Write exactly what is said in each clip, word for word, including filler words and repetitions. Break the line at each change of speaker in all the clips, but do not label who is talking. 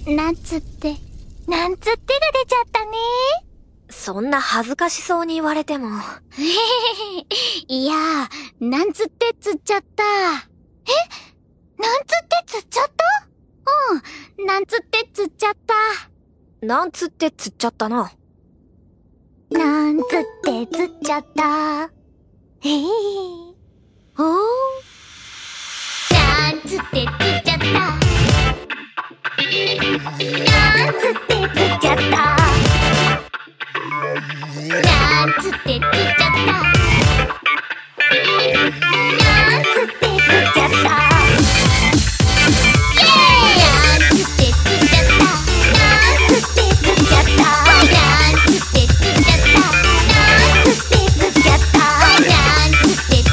なんつって、なんつってが出ちゃったね。
そんな恥ずかしそうに言われても。
いやー、なんつってつっちゃった。え？なんつってつっちゃった？うん、なんつってつっちゃった。
なんつってつっちゃったな。
なんつってつっちゃった。えへへ。
ほー。
なんつってつっちゃった。なんつってつっちゃった。なんつってつっちゃった。なんつってつっちゃった。イエーイ！なんつってつっちゃった。なんつってつっちゃった。なんつってつっちゃった。なんつってつっちゃった。なんつってつっちゃった。なんつってつっちゃった。なんつってつっちゃった。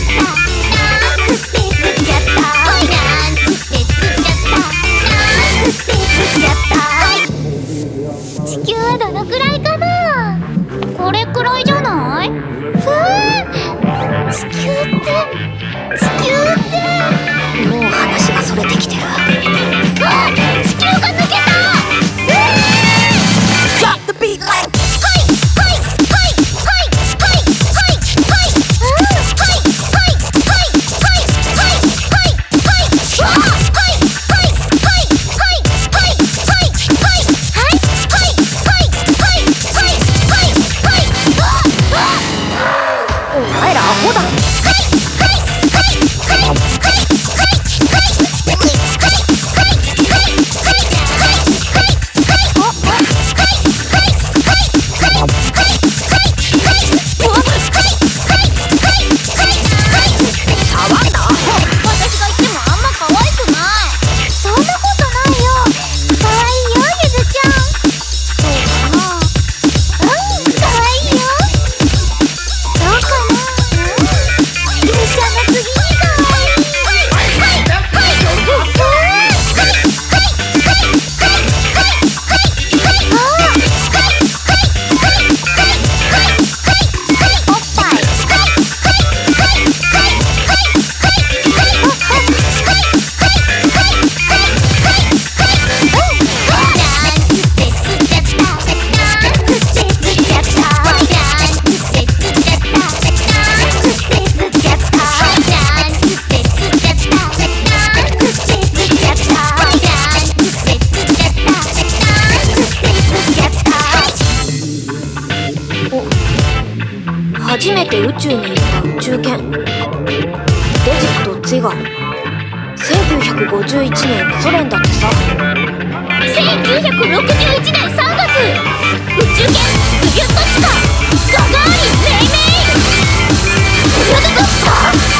なんつってつっちゃった。地球はどのくらいかな？これくらいじゃない？ふーん、地球って地球って
もう話がそれてきてる。
あっ、地球が抜けた。えー、
Drop the beat like
はいはいはいはいはいはいはいうんはいはいはいはいはいはいはいわあはいはいはいはいはいはいはいはいはいはいはいはいはいああ
お前らアホだ。 初めて宇宙に行った宇宙犬デジクとツィガせんきゅうひゃくごじゅういちねんソ連だってさ。
せんきゅうひゃくろくじゅういちねんさんがつ宇宙犬スビュットチカガガーリンメイメイソリャドコスター